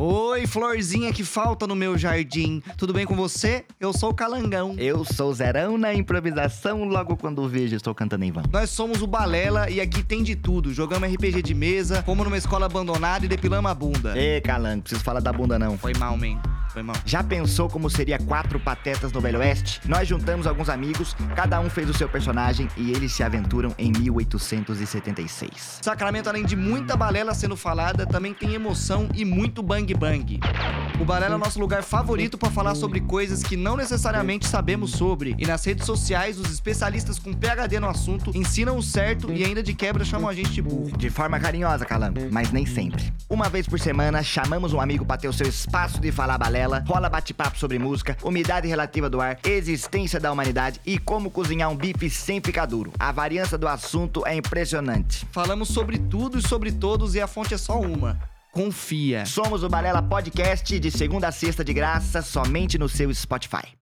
Oi, florzinha que falta no meu jardim. Tudo bem com você? Eu sou o Calangão. Eu sou o Zerão na improvisação, logo quando vejo estou cantando em vão. Nós somos o Balela e aqui tem de tudo. Jogamos RPG de mesa, fomos numa escola abandonada e depilamos a bunda. Ê, Calango, preciso falar da bunda não. Foi mal, man. Foi mal. Já pensou como seria 4 patetas no Velho Oeste? Nós juntamos alguns amigos, cada um fez o seu personagem e eles se aventuram em 1876. Sacramento, além de muita balela sendo falada, também tem emoção e muito bang bang. O Balela é o nosso lugar favorito pra falar sobre coisas que não necessariamente sabemos sobre. E nas redes sociais, os especialistas com PhD no assunto ensinam o certo e ainda de quebra chamam a gente de burro. De forma carinhosa, Calango, mas nem sempre. Uma vez por semana, chamamos um amigo pra ter o seu espaço de falar balela, rola bate-papo sobre música, umidade relativa do ar, existência da humanidade e como cozinhar um bife sem ficar duro. A variância do assunto é impressionante. Falamos sobre tudo e sobre todos e a fonte é só uma. Confia. Somos o Balela Podcast de segunda a sexta de graça, somente no seu Spotify.